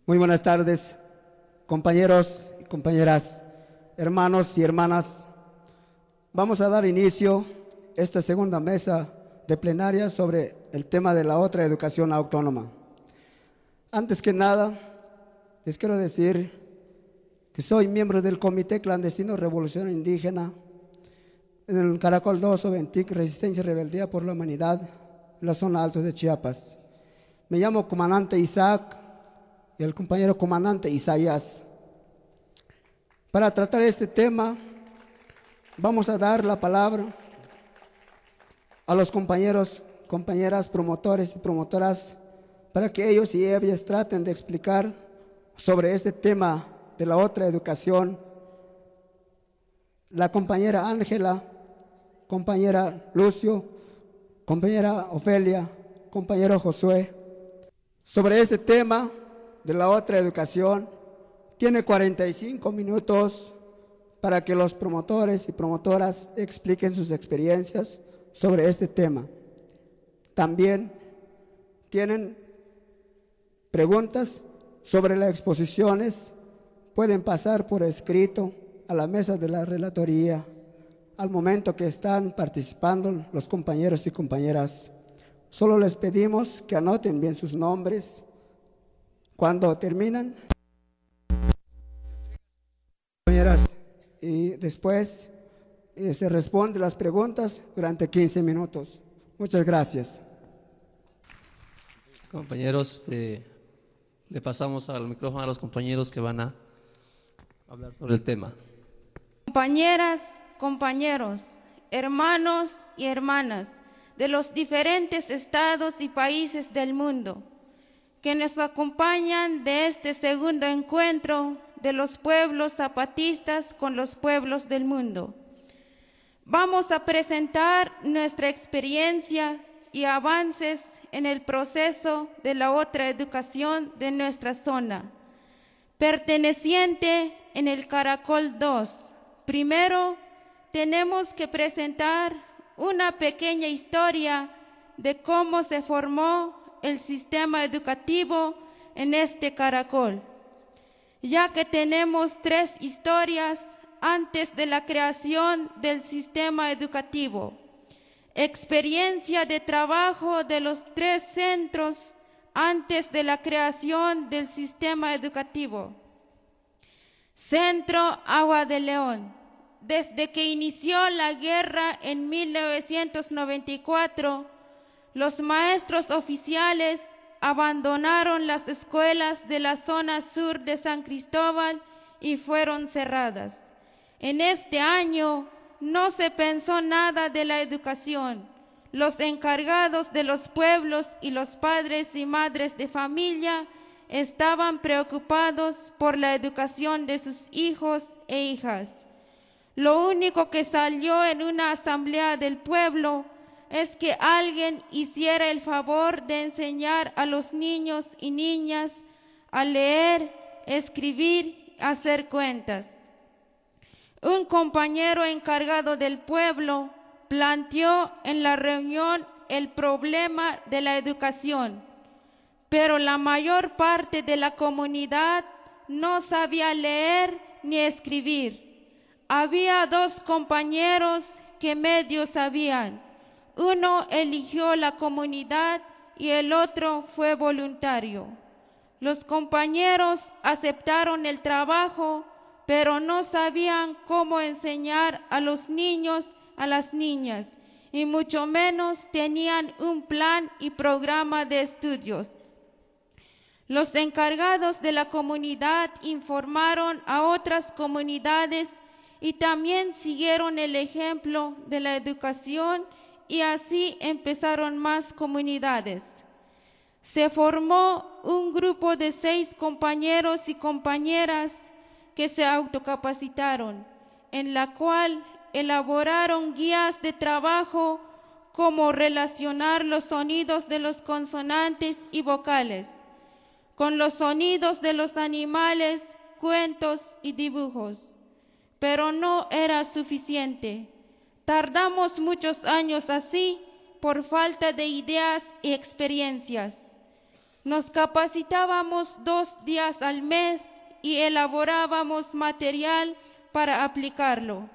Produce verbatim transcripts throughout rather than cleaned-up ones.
Muy buenas tardes, compañeros y compañeras, hermanos y hermanas. Vamos a dar inicio a esta segunda mesa de plenaria sobre el tema de la otra educación autónoma. Antes que nada, les quiero decir que soy miembro del Comité Clandestino Revolución Indígena en el Caracol dos o Ventic, Resistencia y Rebeldía por la Humanidad, en la zona alta de Chiapas. Me llamo comandante Isaac y el compañero comandante Isaías. Para tratar este tema, vamos a dar la palabra a los compañeros, compañeras, promotores y promotoras, para que ellos y ellas traten de explicar sobre este tema de la otra educación. La compañera Ángela, compañera Lucio, compañera Ofelia, compañero Josué, sobre este tema de la otra educación, tiene cuarenta y cinco minutos para que los promotores y promotoras expliquen sus experiencias sobre este tema. También tienen preguntas sobre las exposiciones, pueden pasar por escrito a la mesa de la relatoría al momento que están participando los compañeros y compañeras. Solo les pedimos que anoten bien sus nombres. Cuando terminan, compañeras, y después eh, se responden las preguntas durante quince minutos. Muchas gracias. Compañeros, eh, le pasamos al micrófono a los compañeros que van a hablar sobre el tema. Compañeras, compañeros, hermanos y hermanas de los diferentes estados y países del mundo que nos acompañan de este segundo encuentro de los pueblos zapatistas con los pueblos del mundo. Vamos a presentar nuestra experiencia y avances en el proceso de la otra educación de nuestra zona, perteneciente en el Caracol dos. Primero, tenemos que presentar una pequeña historia de cómo se formó el sistema educativo en este caracol, ya que tenemos tres historias antes de la creación del sistema educativo. Experiencia de trabajo de los tres centros antes de la creación del sistema educativo. Centro Agua de León. Desde que inició la guerra en mil novecientos noventa y cuatro, los maestros oficiales abandonaron las escuelas de la zona sur de San Cristóbal y fueron cerradas. En este año no se pensó nada de la educación. Los encargados de los pueblos y los padres y madres de familia estaban preocupados por la educación de sus hijos e hijas. Lo único que salió en una asamblea del pueblo es que alguien hiciera el favor de enseñar a los niños y niñas a leer, escribir, hacer cuentas. Un compañero encargado del pueblo planteó en la reunión el problema de la educación, pero la mayor parte de la comunidad no sabía leer ni escribir. Había dos compañeros que medio sabían. Uno eligió la comunidad y el otro fue voluntario. Los compañeros aceptaron el trabajo, pero no sabían cómo enseñar a los niños, a las niñas, y mucho menos tenían un plan y programa de estudios. Los encargados de la comunidad informaron a otras comunidades y también siguieron el ejemplo de la educación, y así empezaron más comunidades. Se formó un grupo de seis compañeros y compañeras que se autocapacitaron, en la cual elaboraron guías de trabajo como relacionar los sonidos de los consonantes y vocales con los sonidos de los animales, cuentos y dibujos. Pero no era suficiente. Tardamos muchos años así por falta de ideas y experiencias. Nos capacitábamos dos días al mes y elaborábamos material para aplicarlo.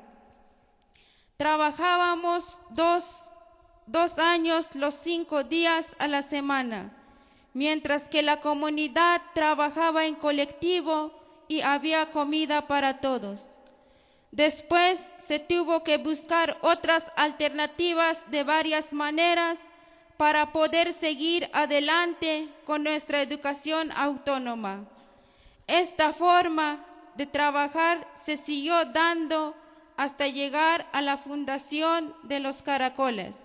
Trabajábamos dos, dos años los cinco días a la semana, mientras que la comunidad trabajaba en colectivo y había comida para todos. Después se tuvo que buscar otras alternativas de varias maneras para poder seguir adelante con nuestra educación autónoma. Esta forma de trabajar se siguió dando hasta llegar a la fundación de los Caracoles.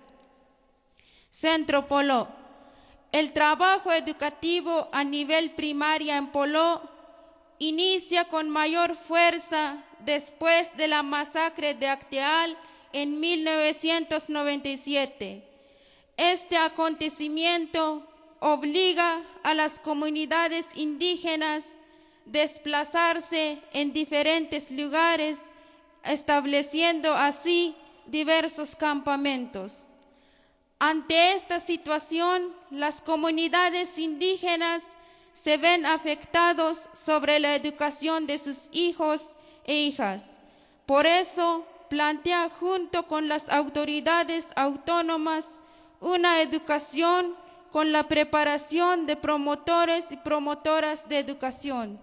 Centro Poló. El trabajo educativo a nivel primaria en Poló inicia con mayor fuerza después de la masacre de Acteal en mil novecientos noventa y siete. Este acontecimiento obliga a las comunidades indígenas a desplazarse en diferentes lugares, estableciendo así diversos campamentos. Ante esta situación, las comunidades indígenas se ven afectados sobre la educación de sus hijos e hijas. Por eso, plantea junto con las autoridades autónomas una educación con la preparación de promotores y promotoras de educación.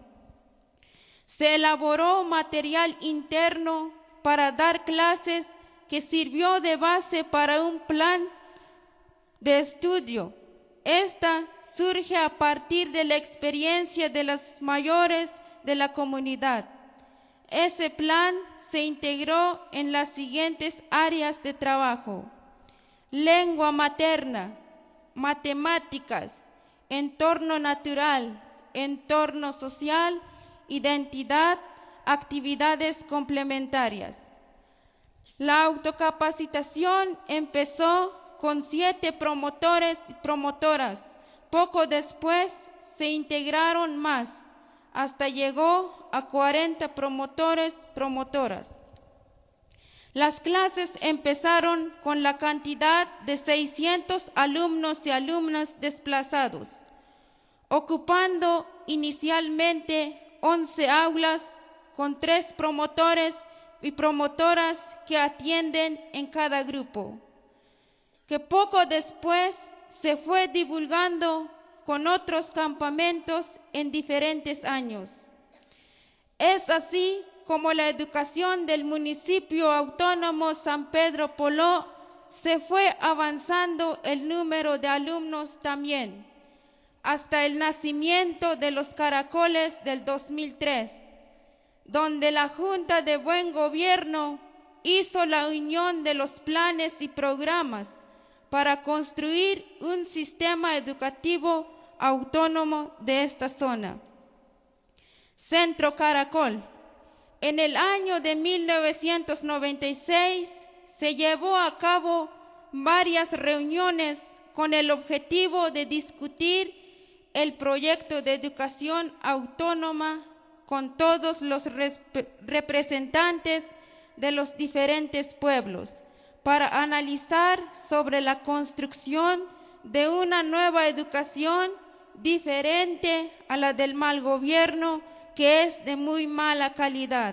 Se elaboró material interno para dar clases que sirvió de base para un plan de estudio. Esta surge a partir de la experiencia de las mayores de la comunidad. Ese plan se integró en las siguientes áreas de trabajo: lengua materna, matemáticas, entorno natural, entorno social, identidad, actividades complementarias. La autocapacitación empezó con siete promotores y promotoras. Poco después se integraron más, hasta llegó a cuarenta promotores y promotoras. Las clases empezaron con la cantidad de seiscientos alumnos y alumnas desplazados, ocupando inicialmente once aulas con tres promotores y promotoras que atienden en cada grupo, que poco después se fue divulgando con otros campamentos en diferentes años. Es así como la educación del municipio autónomo San Pedro Poló se fue avanzando el número de alumnos también, hasta el nacimiento de los Caracoles del dos mil tres, donde la Junta de Buen Gobierno hizo la unión de los planes y programas para construir un sistema educativo autónomo de esta zona. Centro Caracol. En el año de mil novecientos noventa y seis se llevó a cabo varias reuniones con el objetivo de discutir el proyecto de educación autónoma con todos los representantes de los diferentes pueblos para analizar sobre la construcción de una nueva educación diferente a la del mal gobierno, que es de muy mala calidad.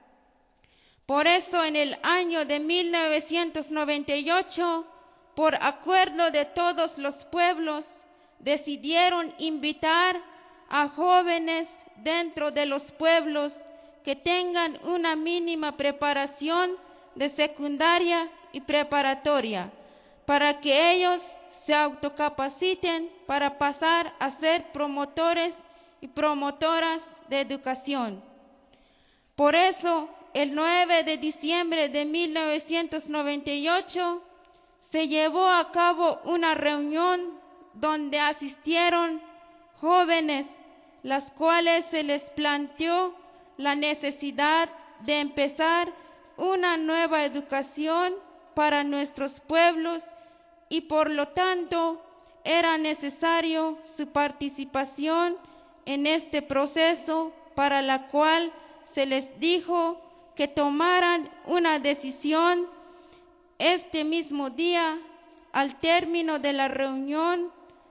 Por eso, en el año de mil novecientos noventa y ocho, por acuerdo de todos los pueblos, decidieron invitar a jóvenes dentro de los pueblos que tengan una mínima preparación de secundaria y preparatoria, para que ellos se autocapaciten para pasar a ser promotores y promotoras de educación. Por eso, el nueve de diciembre de mil novecientos noventa y ocho se llevó a cabo una reunión donde asistieron jóvenes, las cuales se les planteó la necesidad de empezar una nueva educación para nuestros pueblos y por lo tanto era necesario su participación en este proceso, para la cual se les dijo que tomaran una decisión este mismo día. Al término de la reunión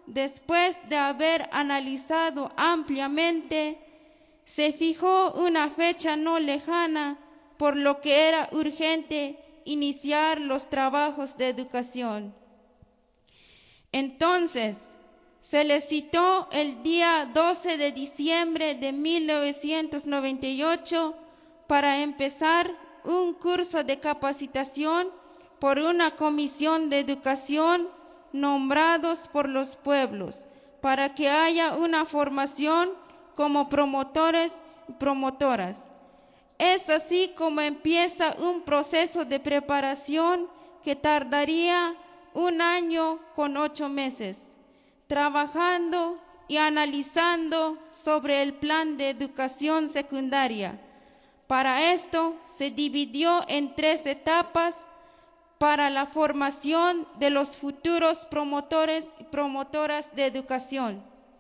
después de haber analizado ampliamente, se fijó una fecha no lejana, por lo que era urgente iniciar los trabajos de educación. Entonces, se le citó el día doce de diciembre de mil novecientos noventa y ocho para empezar un curso de capacitación por una comisión de educación nombrados por los pueblos, para que haya una formación como promotores y promotoras. Es así como empieza un proceso de preparación que tardaría un año con ocho meses, trabajando y analizando sobre el plan de educación secundaria. Para esto se dividió en tres etapas para la formación de los futuros promotores y promotoras de educación.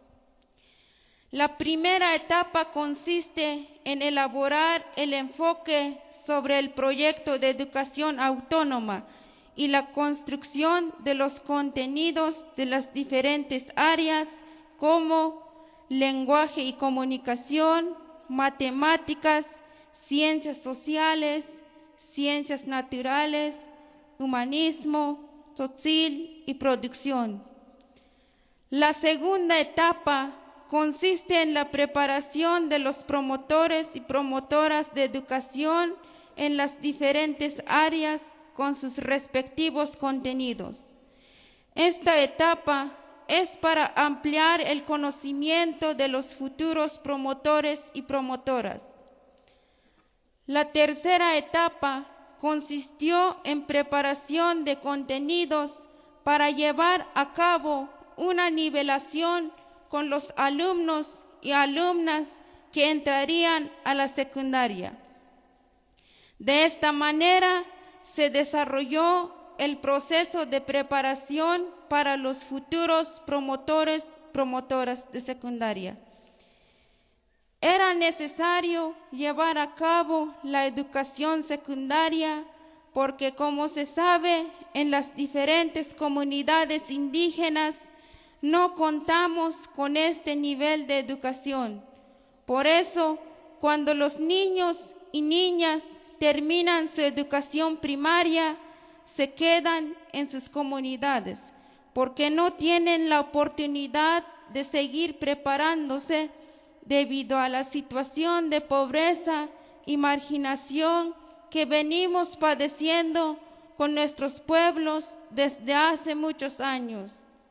La primera etapa consiste en elaborar el enfoque sobre el proyecto de educación autónoma y la construcción de los contenidos de las diferentes áreas como lenguaje y comunicación, matemáticas, ciencias sociales, ciencias naturales, humanismo, social y producción. La segunda etapa consiste en la preparación de los promotores y promotoras de educación en las diferentes áreas con sus respectivos contenidos. Esta etapa es para ampliar el conocimiento de los futuros promotores y promotoras. La tercera etapa consistió en preparación de contenidos para llevar a cabo una nivelación con los alumnos y alumnas que entrarían a la secundaria. De esta manera se desarrolló el proceso de preparación para los futuros promotores, promotoras de secundaria. Era necesario llevar a cabo la educación secundaria porque, como se sabe, en las diferentes comunidades indígenas no contamos con este nivel de educación. Por eso, cuando los niños y niñas terminan su educación primaria, se quedan en sus comunidades, porque no tienen la oportunidad de seguir preparándose debido a la situación de pobreza y marginación que venimos padeciendo con nuestros pueblos desde hace muchos años.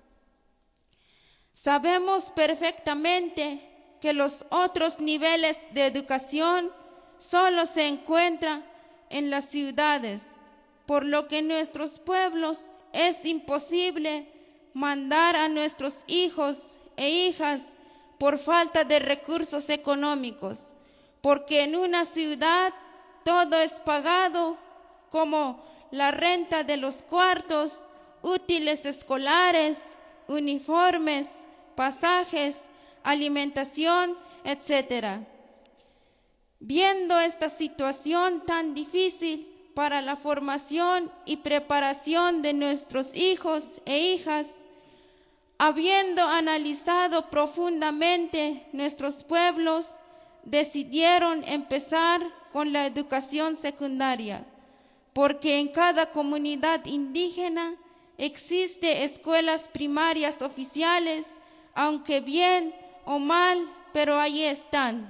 Sabemos perfectamente que los otros niveles de educación solo se encuentran en las ciudades, por lo que en nuestros pueblos es imposible mandar a nuestros hijos e hijas por falta de recursos económicos, porque en una ciudad todo es pagado, como la renta de los cuartos, útiles escolares, uniformes, pasajes, alimentación, etcétera. Viendo esta situación tan difícil para la formación y preparación de nuestros hijos e hijas, habiendo analizado profundamente nuestros pueblos, decidieron empezar con la educación secundaria, porque en cada comunidad indígena existe escuelas primarias oficiales, aunque bien o mal, pero ahí están.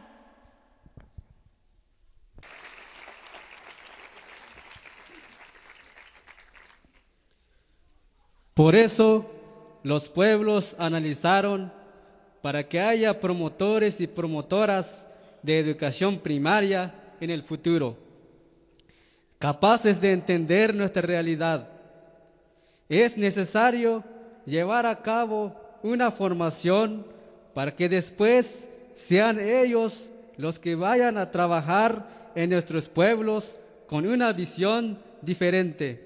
Por eso, los pueblos analizaron para que haya promotores y promotoras de educación primaria en el futuro, capaces de entender nuestra realidad. Es necesario llevar a cabo una formación para que después sean ellos los que vayan a trabajar en nuestros pueblos con una visión diferente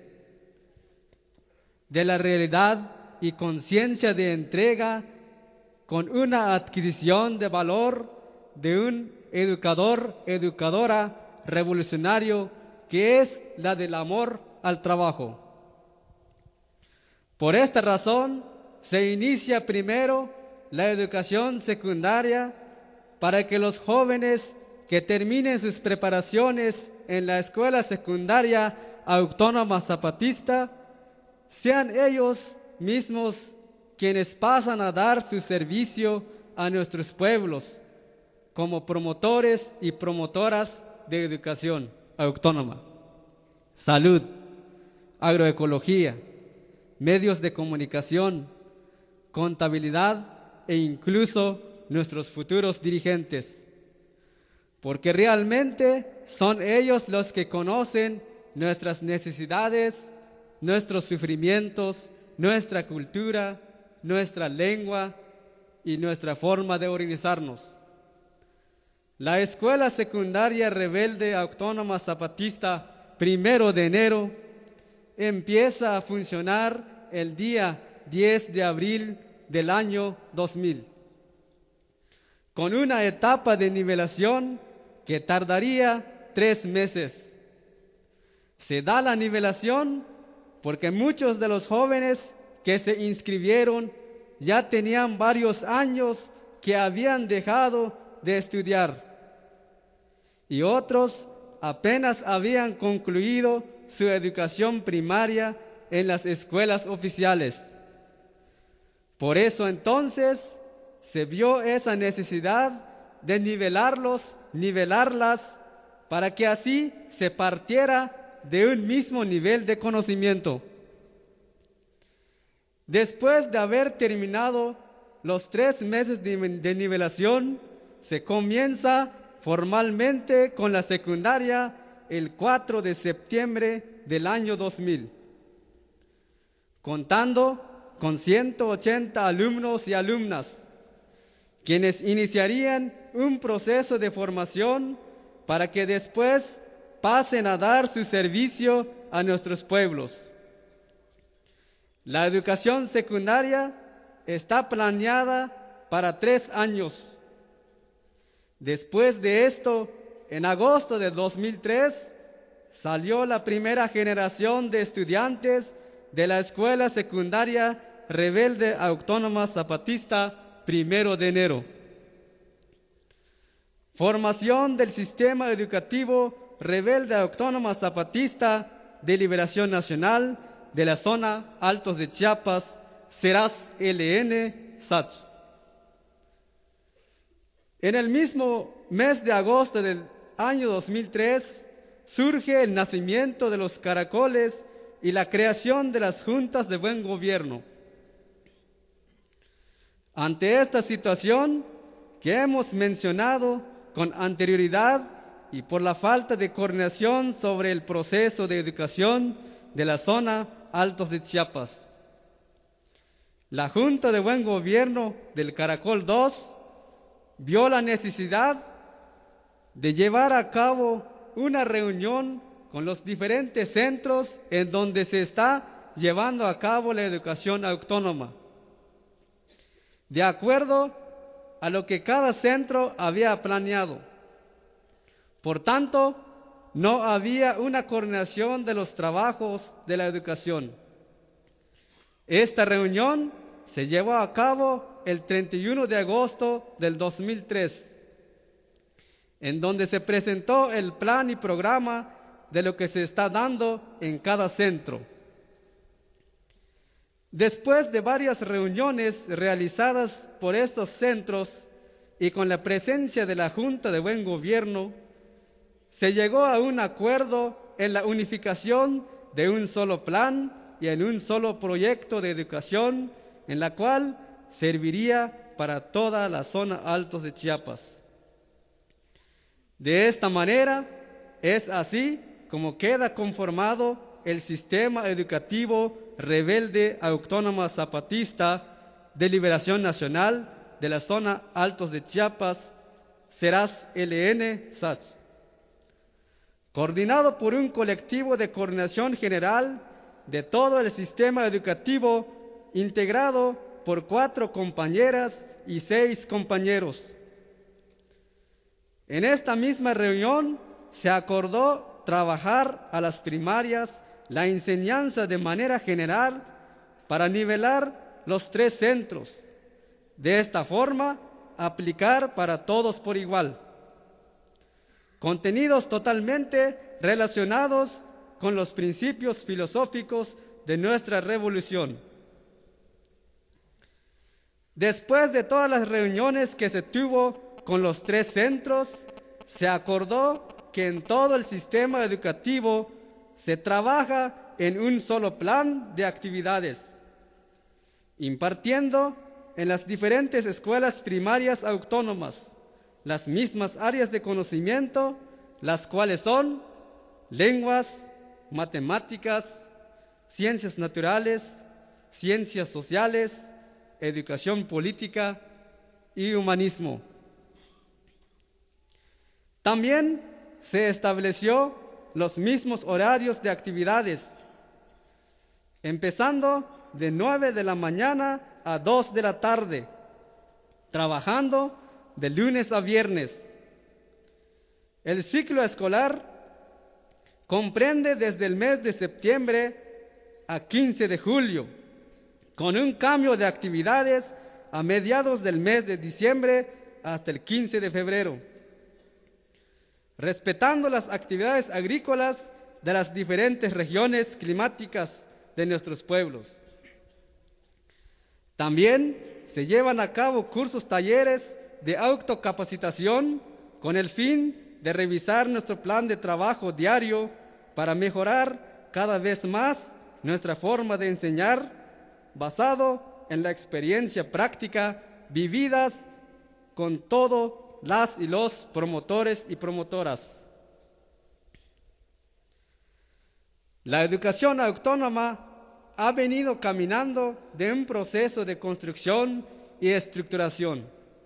de la realidad y conciencia de entrega, con una adquisición de valor de un educador, educadora revolucionario, que es la del amor al trabajo. Por esta razón, se inicia primero la educación secundaria para que los jóvenes que terminen sus preparaciones en la Escuela Secundaria Autónoma Zapatista sean ellos mismos quienes pasan a dar su servicio a nuestros pueblos como promotores y promotoras de educación autónoma, salud, agroecología, medios de comunicación, contabilidad e incluso nuestros futuros dirigentes, porque realmente son ellos los que conocen nuestras necesidades, nuestros sufrimientos, nuestra cultura, nuestra lengua y nuestra forma de organizarnos. La Escuela Secundaria Rebelde Autónoma Zapatista, primero de enero, empieza a funcionar el día diez de abril del año dos mil, con una etapa de nivelación que tardaría tres meses. Se da la nivelación porque muchos de los jóvenes que se inscribieron ya tenían varios años que habían dejado de estudiar y otros apenas habían concluido su educación primaria en las escuelas oficiales. Por eso entonces se vio esa necesidad de nivelarlos, nivelarlas, para que así se partiera de un mismo nivel de conocimiento. Después de haber terminado los tres meses de, de nivelación, se comienza formalmente con la secundaria el cuatro de septiembre del año dos mil, contando con ciento ochenta alumnos y alumnas, quienes iniciarían un proceso de formación para que después pasen a dar su servicio a nuestros pueblos. La educación secundaria está planeada para tres años. Después de esto, en agosto de dos mil tres, salió la primera generación de estudiantes de la Escuela Secundaria Rebelde Autónoma Zapatista, primero de enero. Formación del Sistema Educativo Rebelde Autónoma Zapatista de Liberación Nacional de la Zona Altos de Chiapas, Seras L N S A C H. En el mismo mes de agosto del año dos mil tres surge el nacimiento de los caracoles y la creación de las juntas de buen gobierno. Ante esta situación que hemos mencionado con anterioridad y por la falta de coordinación sobre el proceso de educación de la zona Altos de Chiapas, la Junta de Buen Gobierno del Caracol dos vio la necesidad de llevar a cabo una reunión con los diferentes centros en donde se está llevando a cabo la educación autónoma, de acuerdo a lo que cada centro había planeado. Por tanto, no había una coordinación de los trabajos de la educación. Esta reunión se llevó a cabo el treinta y uno de agosto del dos mil tres, en donde se presentó el plan y programa de lo que se está dando en cada centro. Después de varias reuniones realizadas por estos centros y con la presencia de la Junta de Buen Gobierno, se llegó a un acuerdo en la unificación de un solo plan y en un solo proyecto de educación, en la cual serviría para toda la zona Altos de Chiapas. De esta manera, es así como queda conformado el Sistema Educativo Rebelde Autónoma Zapatista de Liberación Nacional de la zona Altos de Chiapas, Seras L N S A C H, coordinado por un colectivo de coordinación general de todo el sistema educativo, integrado por cuatro compañeras y seis compañeros. En esta misma reunión se acordó trabajar a las primarias la enseñanza de manera general para nivelar los tres centros. De esta forma, aplicar para todos por igual. Contenidos totalmente relacionados con los principios filosóficos de nuestra revolución. Después de todas las reuniones que se tuvo con los tres centros, se acordó que en todo el sistema educativo se trabaja en un solo plan de actividades, impartiendo en las diferentes escuelas primarias autónomas las mismas áreas de conocimiento, las cuales son lenguas, matemáticas, ciencias naturales, ciencias sociales, educación política y humanismo. También se estableció los mismos horarios de actividades, empezando de nueve de la mañana a dos de la tarde, trabajando de lunes a viernes. El ciclo escolar comprende desde el mes de septiembre a quince de julio, con un cambio de actividades a mediados del mes de diciembre hasta el quince de febrero, respetando las actividades agrícolas de las diferentes regiones climáticas de nuestros pueblos. También se llevan a cabo cursos, talleres de autocapacitación con el fin de revisar nuestro plan de trabajo diario para mejorar cada vez más nuestra forma de enseñar, basado en la experiencia práctica vividas con todos las y los promotores y promotoras. La educación autónoma ha venido caminando de un proceso de construcción y estructuración,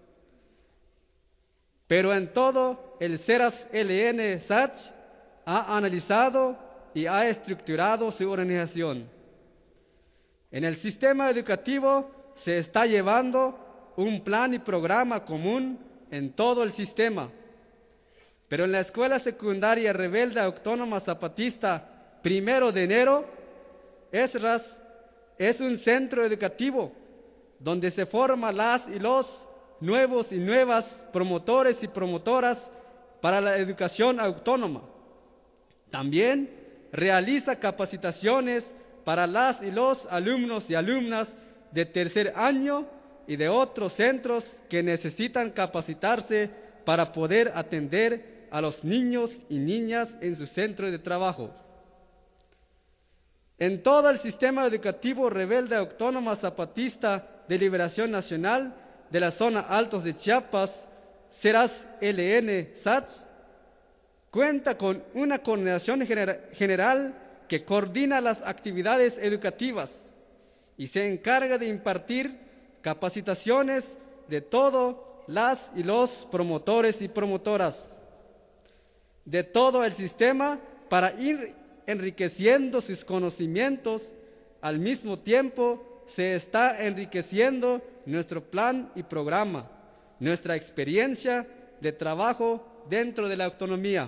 pero en todo el CERAS L N S A C H ha analizado y ha estructurado su organización. En el sistema educativo se está llevando un plan y programa común en todo el sistema, pero en la Escuela Secundaria Rebelde Autónoma Zapatista Primero de Enero, ESRAS, es un centro educativo donde se forman las y los nuevos y nuevas promotores y promotoras para la educación autónoma. También realiza capacitaciones para las y los alumnos y alumnas de tercer año y de otros centros que necesitan capacitarse para poder atender a los niños y niñas en su centro de trabajo. En todo el sistema educativo Rebelde Autónoma Zapatista de Liberación Nacional de la zona Altos de Chiapas, CERAS L N S A C H, cuenta con una coordinación gener- general que coordina las actividades educativas y se encarga de impartir capacitaciones de todos las y los promotores y promotoras de todo el sistema para ir enriqueciendo sus conocimientos. Al mismo tiempo se está enriqueciendo nuestro plan y programa, nuestra experiencia de trabajo dentro de la autonomía.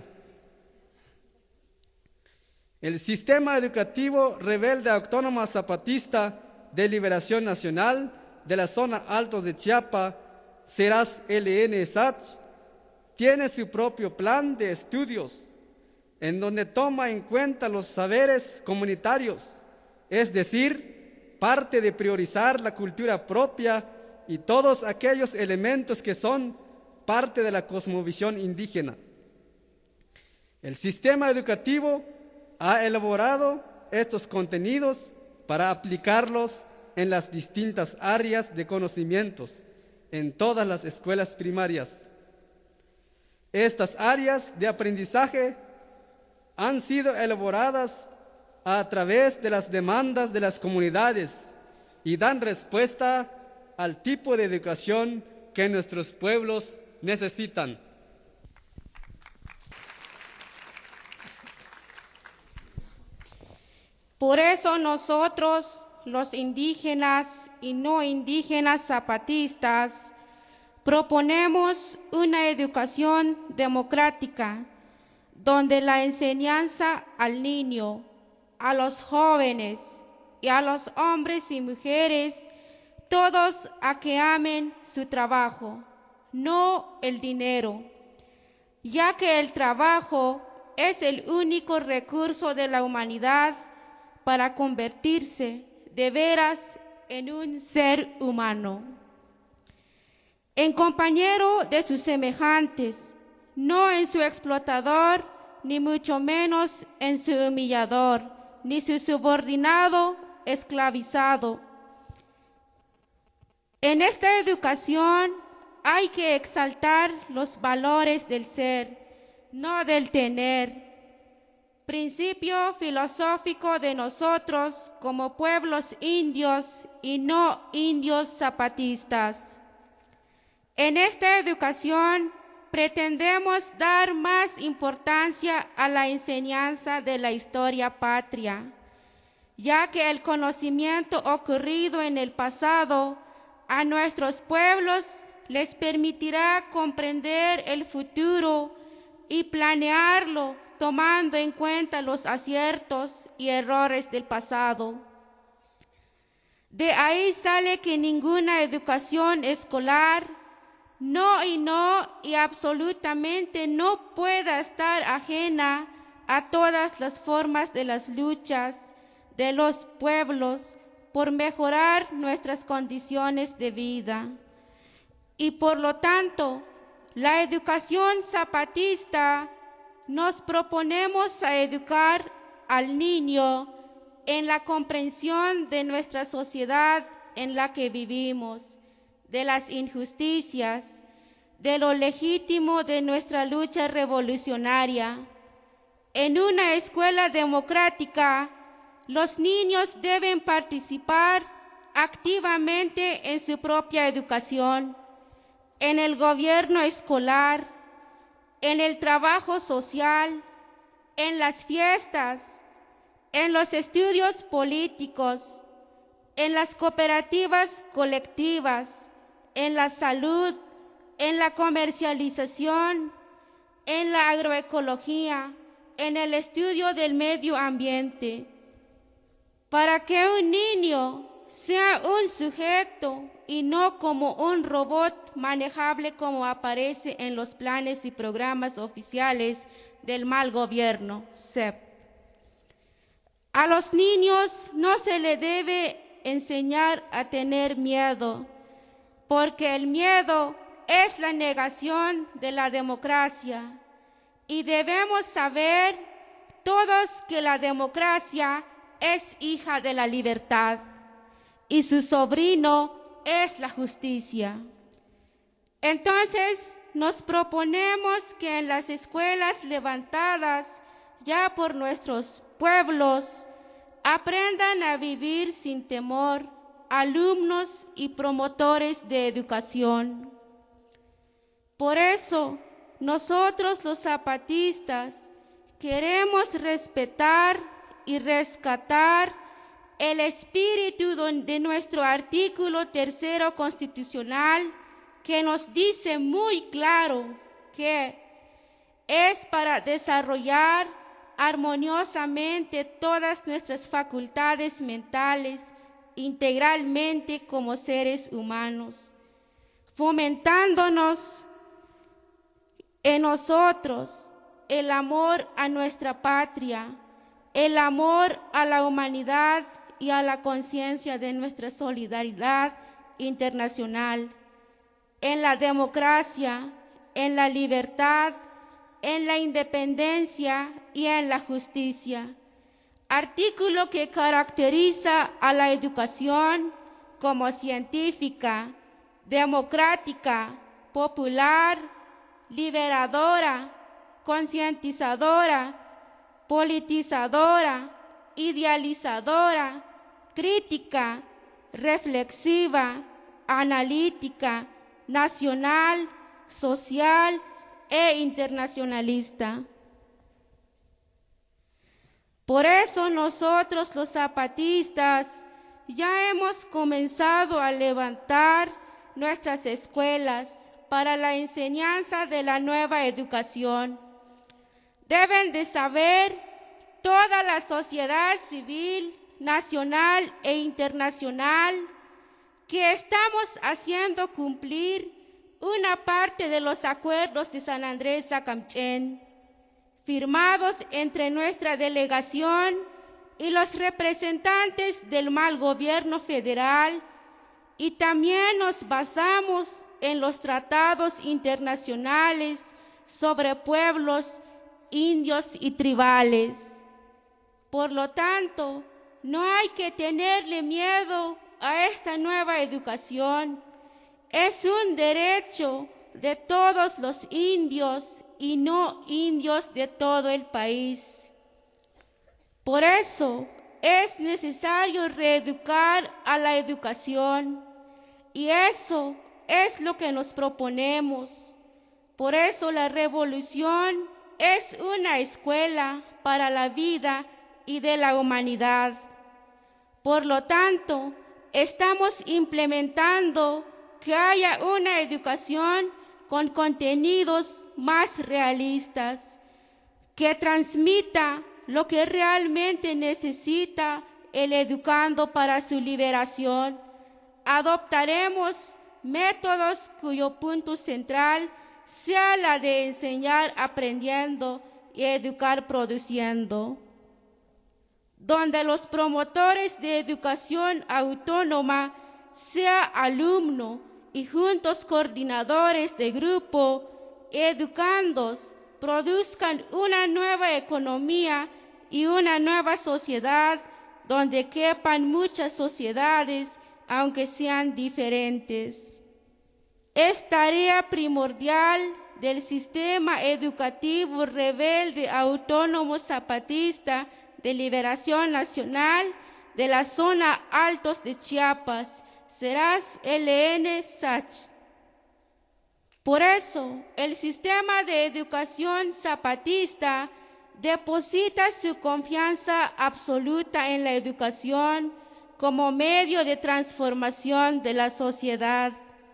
El sistema educativo Rebelde Autónoma Zapatista de Liberación Nacional de la zona Altos de Chiapas, CERAS L N S A C H, tiene su propio plan de estudios, en donde toma en cuenta los saberes comunitarios, es decir, parte de priorizar la cultura propia y todos aquellos elementos que son parte de la cosmovisión indígena. El sistema educativo ha elaborado estos contenidos para aplicarlos en las distintas áreas de conocimientos en todas las escuelas primarias. Estas áreas de aprendizaje han sido elaboradas a través de las demandas de las comunidades y dan respuesta al tipo de educación que nuestros pueblos necesitan. Por eso nosotros, los indígenas y no indígenas zapatistas, proponemos una educación democrática, donde la enseñanza al niño, a los jóvenes y a los hombres y mujeres todos a que amen su trabajo, no el dinero, ya que el trabajo es el único recurso de la humanidad para convertirse de veras en un ser humano, en compañero de sus semejantes, no en su explotador, ni mucho menos en su humillador, ni su subordinado esclavizado. En esta educación hay que exaltar los valores del ser, no del tener, principio filosófico de nosotros como pueblos indios y no indios zapatistas. En esta educación pretendemos dar más importancia a la enseñanza de la historia patria, ya que el conocimiento ocurrido en el pasado a nuestros pueblos les permitirá comprender el futuro y planearlo tomando en cuenta los aciertos y errores del pasado. De ahí sale que ninguna educación escolar no y no y absolutamente no pueda estar ajena a todas las formas de las luchas de los pueblos por mejorar nuestras condiciones de vida. Y por lo tanto, la educación zapatista nos proponemos a educar al niño en la comprensión de nuestra sociedad en la que vivimos, de las injusticias, de lo legítimo de nuestra lucha revolucionaria. En una escuela democrática, los niños deben participar activamente en su propia educación, en el gobierno escolar, en el trabajo social, en las fiestas, en los estudios políticos, en las cooperativas colectivas, en la salud, en la comercialización, en la agroecología, en el estudio del medio ambiente. Para que un niño sea un sujeto y no como un robot manejable como aparece en los planes y programas oficiales del mal gobierno, C E P. A los niños no se les debe enseñar a tener miedo, porque el miedo es la negación de la democracia y debemos saber todos que la democracia es hija de la libertad y su sobrino es la justicia. Entonces, nos proponemos que en las escuelas levantadas ya por nuestros pueblos aprendan a vivir sin temor alumnos y promotores de educación. Por eso, nosotros los zapatistas queremos respetar y rescatar el espíritu de nuestro artículo tercero constitucional, que nos dice muy claro que es para desarrollar armoniosamente todas nuestras facultades mentales integralmente como seres humanos, fomentándonos en nosotros el amor a nuestra patria, el amor a la humanidad y a la conciencia de nuestra solidaridad internacional, en la democracia, en la libertad, en la independencia y en la justicia. Artículo que caracteriza a la educación como científica, democrática, popular, liberadora, concientizadora, politizadora, idealizadora, crítica, reflexiva, analítica, nacional, social e internacionalista. Por eso nosotros los zapatistas ya hemos comenzado a levantar nuestras escuelas para la enseñanza de la nueva educación. Deben de saber toda la sociedad civil, nacional e internacional, que estamos haciendo cumplir una parte de los acuerdos de San Andrés Sacamchén, firmados entre nuestra delegación y los representantes del mal gobierno federal, y también nos basamos en los tratados internacionales sobre pueblos indios y tribales. Por lo tanto, no hay que tenerle miedo a esta nueva educación. Es un derecho de todos los indios y no indios de todo el país. Por eso es necesario reeducar a la educación, y eso es lo que nos proponemos. Por eso la revolución es una escuela para la vida y de la humanidad. Por lo tanto, estamos implementando que haya una educación con contenidos más realistas, que transmita lo que realmente necesita el educando para su liberación. Adoptaremos métodos cuyo punto central sea la de enseñar aprendiendo y educar produciendo, donde los promotores de educación autónoma sea alumno y juntos coordinadores de grupo, educandos, produzcan una nueva economía y una nueva sociedad donde quepan muchas sociedades, aunque sean diferentes. Es tarea primordial del sistema educativo rebelde autónomo zapatista de Liberación Nacional de la zona Altos de Chiapas, serás L N S A C. Por eso, el sistema de educación zapatista deposita su confianza absoluta en la educación como medio de transformación de la sociedad.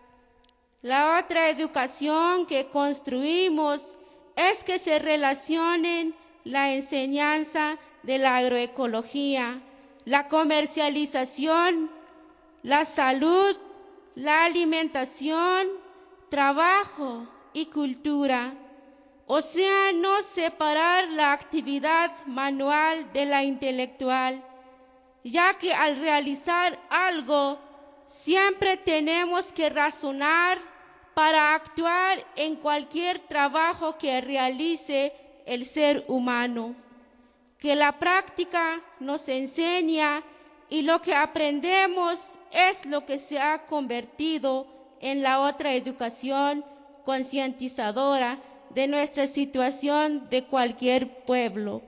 La otra educación que construimos es que se relacionen la enseñanza de la agroecología, la comercialización, la salud, la alimentación, trabajo y cultura. O sea, no separar la actividad manual de la intelectual, ya que al realizar algo siempre tenemos que razonar para actuar en cualquier trabajo que realice el ser humano, que la práctica nos enseña y lo que aprendemos es lo que se ha convertido en la otra educación concientizadora de nuestra situación de cualquier pueblo.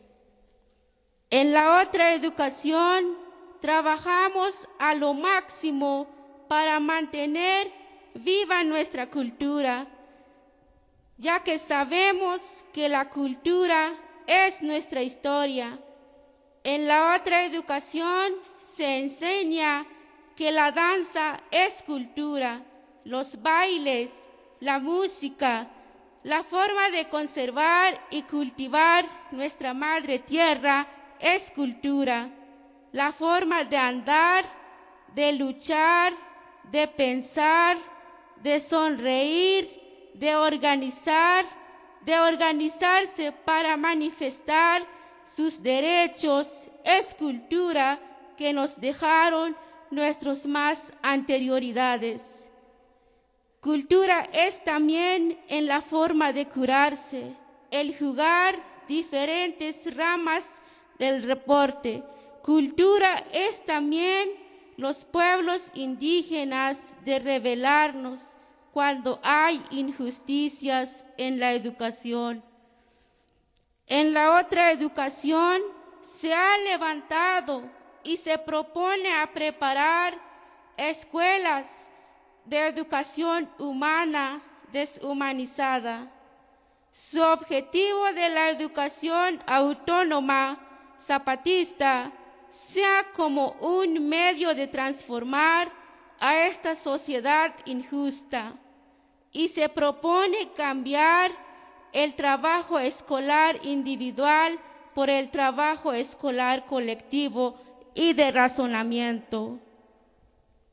En la otra educación trabajamos a lo máximo para mantener viva nuestra cultura, ya que sabemos que la cultura es nuestra historia. En la otra educación se enseña que la danza es cultura, los bailes, la música, la forma de conservar y cultivar nuestra madre tierra es cultura, la forma de andar, de luchar, de pensar, de sonreír, de organizar, de organizarse para manifestar sus derechos es cultura que nos dejaron nuestros más anterioridades. Cultura es también en la forma de curarse, el jugar diferentes ramas del deporte. Cultura es también los pueblos indígenas de rebelarnos cuando hay injusticias en la educación. En la otra educación se ha levantado y se propone a preparar escuelas de educación humana deshumanizada. Su objetivo de la educación autónoma zapatista sea como un medio de transformar a esta sociedad injusta, y se propone cambiar el trabajo escolar individual por el trabajo escolar colectivo y de razonamiento.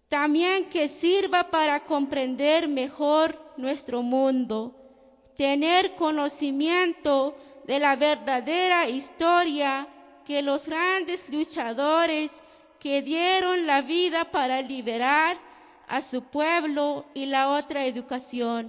También que sirva para comprender mejor nuestro mundo, tener conocimiento de la verdadera historia que los grandes luchadores que dieron la vida para liberar a su pueblo, y la otra educación,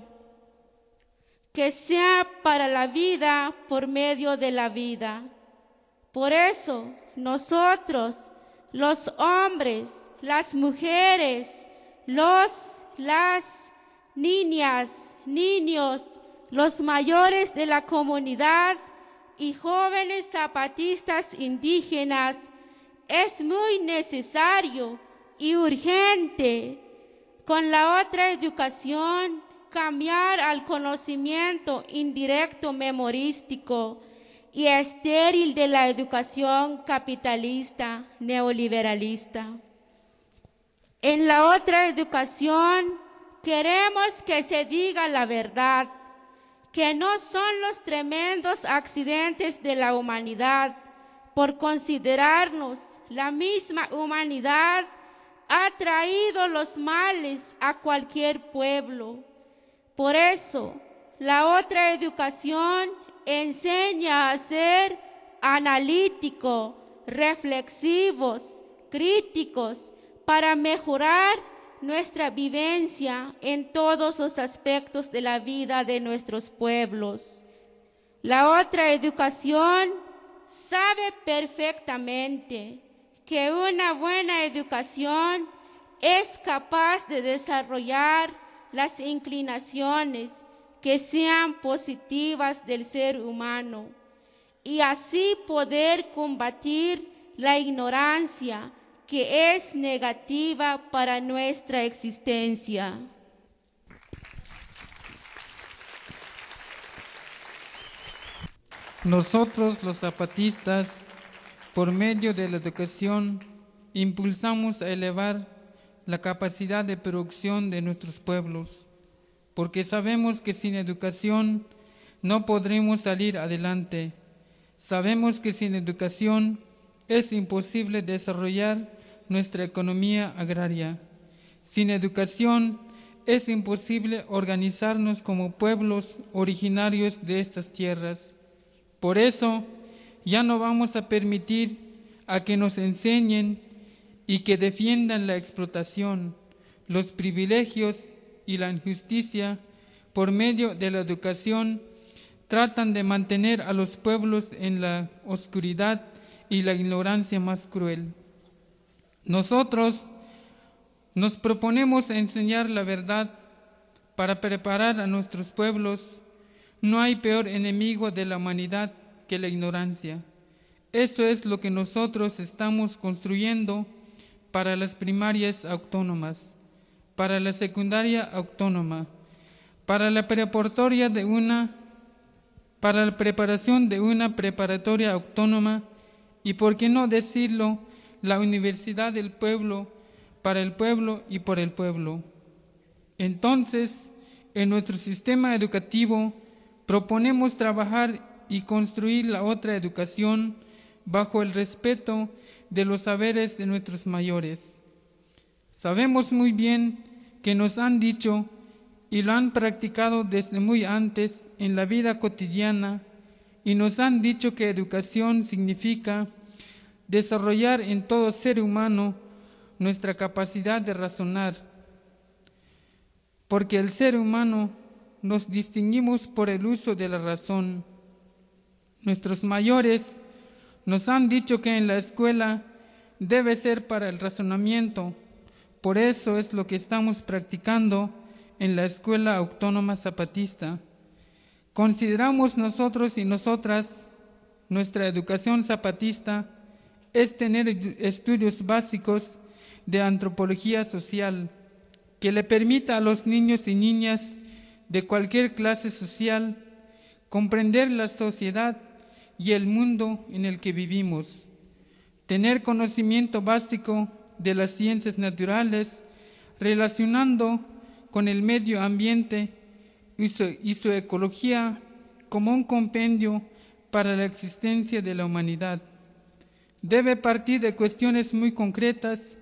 que sea para la vida por medio de la vida. Por eso nosotros, los hombres, las mujeres, los, las niñas, niños, los mayores de la comunidad y jóvenes zapatistas indígenas, es muy necesario y urgente, con la otra educación, cambiar al conocimiento indirecto memorístico y estéril de la educación capitalista neoliberalista. En la otra educación queremos que se diga la verdad, que no son los tremendos accidentes de la humanidad, por considerarnos la misma humanidad, ha traído los males a cualquier pueblo. Por eso, la otra educación enseña a ser analítico, reflexivos, críticos, para mejorar nuestra vivencia en todos los aspectos de la vida de nuestros pueblos. La otra educación sabe perfectamente que una buena educación es capaz de desarrollar las inclinaciones que sean positivas del ser humano y así poder combatir la ignorancia que es negativa para nuestra existencia. Nosotros, los zapatistas, por medio de la educación, impulsamos a elevar la capacidad de producción de nuestros pueblos, porque sabemos que sin educación no podremos salir adelante. Sabemos que sin educación es imposible desarrollar nuestra economía agraria. Sin educación es imposible organizarnos como pueblos originarios de estas tierras. Por eso, ya no vamos a permitir a que nos enseñen y que defiendan la explotación, los privilegios y la injusticia. Por medio de la educación, tratan de mantener a los pueblos en la oscuridad y la ignorancia más cruel. Nosotros nos proponemos enseñar la verdad para preparar a nuestros pueblos. No hay peor enemigo de la humanidad que la ignorancia. Eso es lo que nosotros estamos construyendo para las primarias autónomas, para la secundaria autónoma, para la preparatoria de una, para la preparación de una preparatoria autónoma y, por qué no decirlo, la Universidad del Pueblo, para el pueblo y por el pueblo. Entonces, en nuestro sistema educativo proponemos trabajar y construir la otra educación bajo el respeto de los saberes de nuestros mayores. Sabemos muy bien que nos han dicho y lo han practicado desde muy antes en la vida cotidiana, y nos han dicho que educación significa desarrollar en todo ser humano nuestra capacidad de razonar, porque el ser humano nos distinguimos por el uso de la razón. Nuestros mayores nos han dicho que en la escuela debe ser para el razonamiento. Por eso es lo que estamos practicando en la Escuela Autónoma Zapatista. Consideramos nosotros y nosotras, nuestra educación zapatista es tener estudios básicos de antropología social que le permita a los niños y niñas de cualquier clase social comprender la sociedad y el mundo en el que vivimos, tener conocimiento básico de las ciencias naturales, relacionando con el medio ambiente y su, y su ecología como un compendio para la existencia de la humanidad. Debe partir de cuestiones muy concretas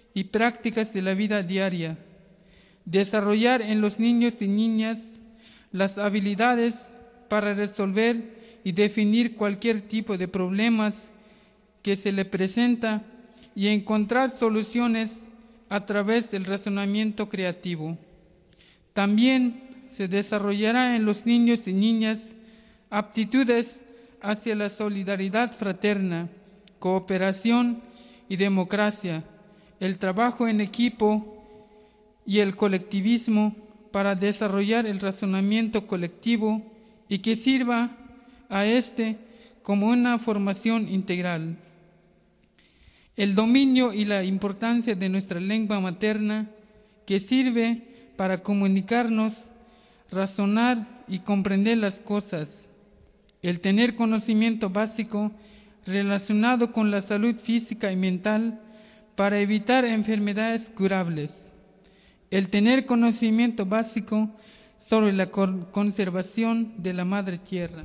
y prácticas de la vida diaria, desarrollar en los niños y niñas las habilidades para resolver y definir cualquier tipo de problemas que se le presenta y encontrar soluciones a través del razonamiento creativo. También se desarrollará en los niños y niñas aptitudes hacia la solidaridad fraterna, cooperación y democracia, el trabajo en equipo y el colectivismo para desarrollar el razonamiento colectivo y que sirva a este como una formación integral. El dominio y la importancia de nuestra lengua materna, que sirve para comunicarnos, razonar y comprender las cosas. El tener conocimiento básico relacionado con la salud física y mental para evitar enfermedades curables. El tener conocimiento básico sobre la conservación de la madre tierra.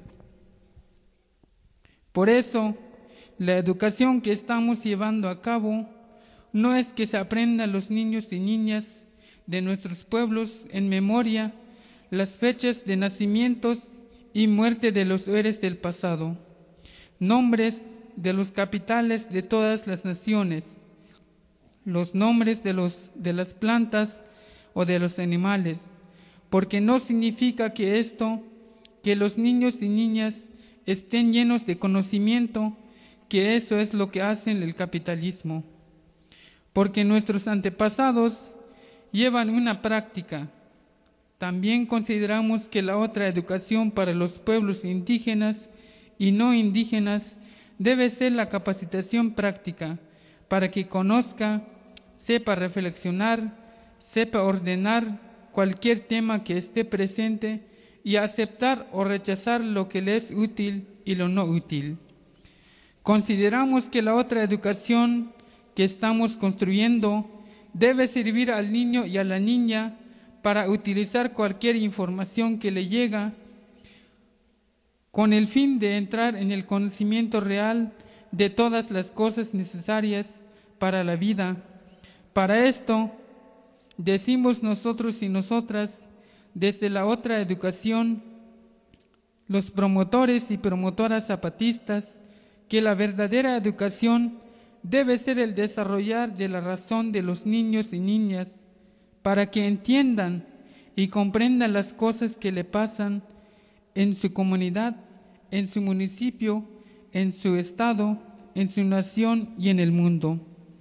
Por eso, la educación que estamos llevando a cabo no es que se aprenda a los niños y niñas de nuestros pueblos en memoria las fechas de nacimientos y muerte de los héroes del pasado, nombres de los capitales de todas las naciones, los nombres de, los, de las plantas o de los animales, porque no significa que esto, que los niños y niñas estén llenos de conocimiento, que eso es lo que hacen el capitalismo, porque nuestros antepasados llevan una práctica. También consideramos que la otra educación para los pueblos indígenas y no indígenas debe ser la capacitación práctica para que conozca, sepa reflexionar, sepa ordenar cualquier tema que esté presente y aceptar o rechazar lo que le es útil y lo no útil. Consideramos que la otra educación que estamos construyendo debe servir al niño y a la niña para utilizar cualquier información que le llega con el fin de entrar en el conocimiento real de todas las cosas necesarias para la vida. Para esto, decimos nosotros y nosotras, desde la otra educación, los promotores y promotoras zapatistas, que la verdadera educación debe ser el desarrollar de la razón de los niños y niñas para que entiendan y comprendan las cosas que le pasan en su comunidad, en su municipio, en su estado, en su nación y en el mundo.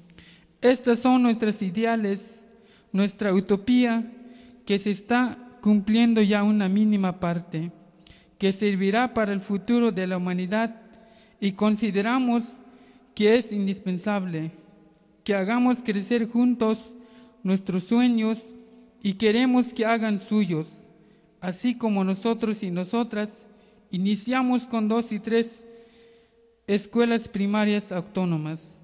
Estas son nuestros ideales, nuestra utopía, que se está cumpliendo ya una mínima parte, que servirá para el futuro de la humanidad, y consideramos que es indispensable que hagamos crecer juntos nuestros sueños y queremos que hagan suyos, así como nosotros y nosotras iniciamos con dos y tres escuelas primarias autónomas.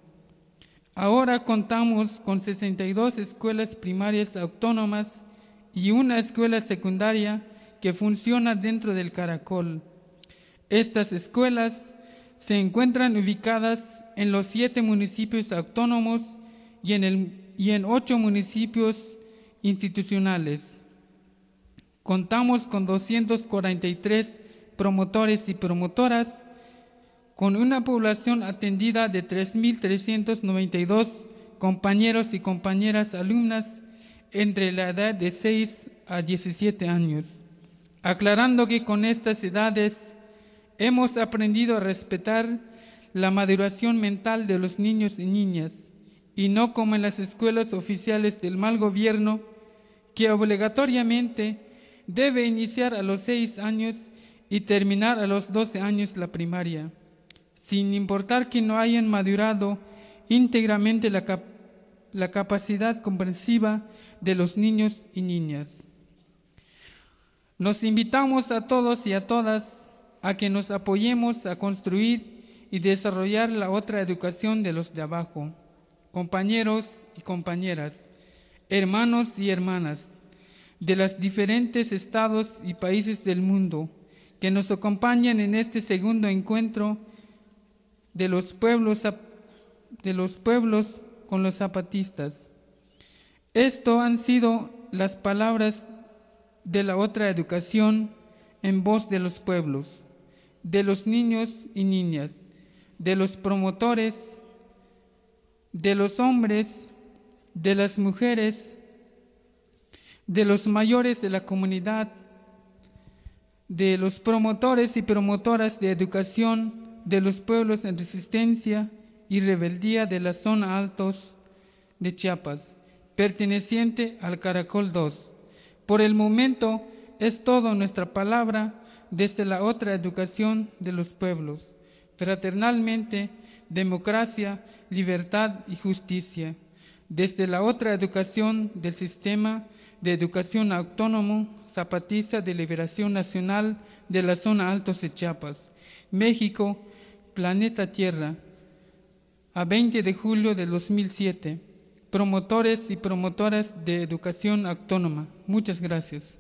Ahora contamos con sesenta y dos escuelas primarias autónomas y una escuela secundaria que funciona dentro del Caracol. Estas escuelas se encuentran ubicadas en los siete municipios autónomos y en, el, y en ocho municipios institucionales. Contamos con doscientos cuarenta y tres promotores y promotoras, con una población atendida de tres mil trescientos noventa y dos compañeros y compañeras alumnas entre la edad de seis a diecisiete años, aclarando que con estas edades hemos aprendido a respetar la maduración mental de los niños y niñas, y no como en las escuelas oficiales del mal gobierno, que obligatoriamente debe iniciar a los seis años y terminar a los doce años la primaria, sin importar que no hayan madurado íntegramente la, cap la capacidad comprensiva de los niños y niñas. Nos invitamos a todos y a todas a que nos apoyemos a construir y desarrollar la otra educación de los de abajo. Compañeros y compañeras, hermanos y hermanas de los diferentes estados y países del mundo que nos acompañan en este segundo encuentro de los pueblos, de los pueblos con los zapatistas. Esto han sido las palabras de la otra educación en voz de los pueblos, de los niños y niñas, de los promotores, de los hombres, de las mujeres, de los mayores de la comunidad, de los promotores y promotoras de educación de los pueblos en resistencia y rebeldía de la zona altos de Chiapas, perteneciente al Caracol dos. Por el momento es todo nuestra palabra desde la otra educación de los pueblos. Fraternalmente, democracia, libertad y justicia. Desde la otra educación del sistema de educación autónomo zapatista de liberación nacional de la zona altos de Chiapas, México, planeta Tierra, a veinte de julio de dos mil siete. Promotores y promotoras de educación autónoma. Muchas gracias.